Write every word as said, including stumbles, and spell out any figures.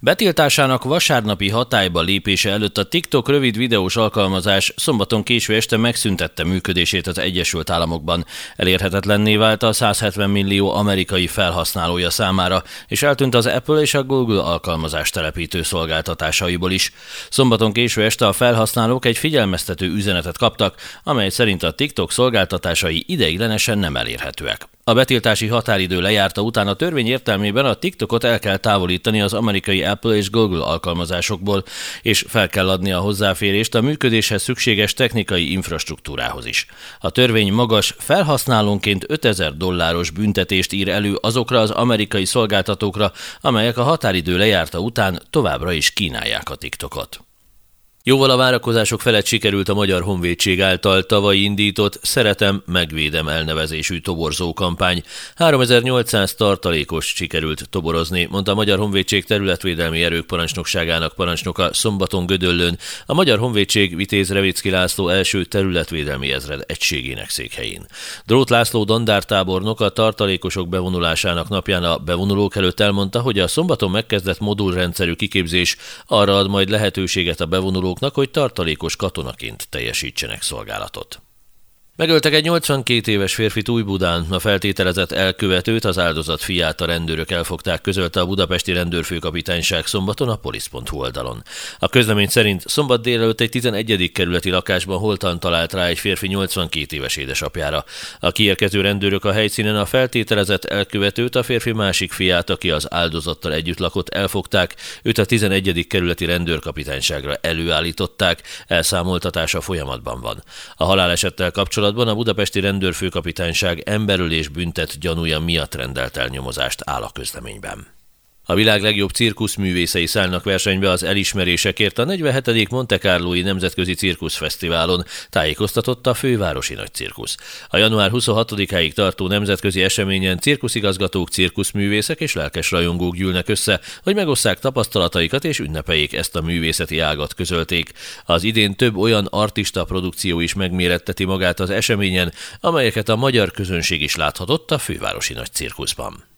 Betiltásának vasárnapi hatályba lépése előtt a TikTok rövid videós alkalmazás szombaton késő este megszüntette működését az Egyesült Államokban. Elérhetetlenné vált a száz hetven millió amerikai felhasználója számára, és eltűnt az Apple és a Google alkalmazás telepítő szolgáltatásaiból is. Szombaton késő este a felhasználók egy figyelmeztető üzenetet kaptak, amely szerint a TikTok szolgáltatásai ideiglenesen nem elérhetőek. A betiltási határidő lejárta után a törvény értelmében a TikTokot el kell távolítani az amerikai Apple és Google alkalmazásokból, és fel kell adni a hozzáférést a működéshez szükséges technikai infrastruktúrához is. A törvény magas, felhasználónként ötezer dolláros büntetést ír elő azokra az amerikai szolgáltatókra, amelyek a határidő lejárta után továbbra is kínálják a TikTokot. Jóval a várakozások felett sikerült a Magyar Honvédség által tavaly indított Szeretem, megvédem elnevezésű toborzó kampány. háromezer-nyolcszáz tartalékos sikerült toborozni, mondta a Magyar Honvédség területvédelmi erők parancsnokságának parancsnoka szombaton Gödöllőn, a Magyar Honvédség Vitéz Revicki László első területvédelmi ezred egységének székhelyén. Drót László dandártábornok a tartalékosok bevonulásának napján a bevonulók előtt elmondta, hogy a szombaton megkezdett modulrendszerű kiképzés arra ad majd lehetőséget a bevonulók, hogy tartalékos katonaként teljesítsenek szolgálatot. Megöltek egy nyolcvankét éves férfit Újbudán, a feltételezett elkövetőt, az áldozat fiát a rendőrök elfogták, közölte a budapesti rendőrfőkapitányság szombaton a polisz pont hu oldalon. A közlemény szerint szombat délelőtt egy tizenegyedik kerületi lakásban holtan talált rá egy férfi nyolcvankét éves édesapjára. A kiérkező rendőrök a helyszínen a feltételezett elkövetőt, a férfi másik fiát, aki az áldozattal együtt lakott, elfogták, őt a tizenegyedik kerületi rendőrkapitányságra előállították, elszámoltatása folyamatban van. A halálesettel kapcsolatban a budapesti rendőrfőkapitányság emberölés büntet gyanúja miatt rendelt el nyomozást, áll a közleményben. A világ legjobb cirkuszművészei szállnak versenybe az elismerésekért a negyvenhetedik Monte Carlói Nemzetközi Cirkuszfesztiválon, tájékoztatott a fővárosi nagycirkusz. A január huszonhatodikáig tartó nemzetközi eseményen cirkuszigazgatók, cirkuszművészek és lelkes rajongók gyűlnek össze, hogy megosszák tapasztalataikat és ünnepeljék ezt a művészeti ágat, közölték. Az idén több olyan artista produkció is megméretteti magát az eseményen, amelyeket a magyar közönség is láthatott a fővárosi nagycirkuszban.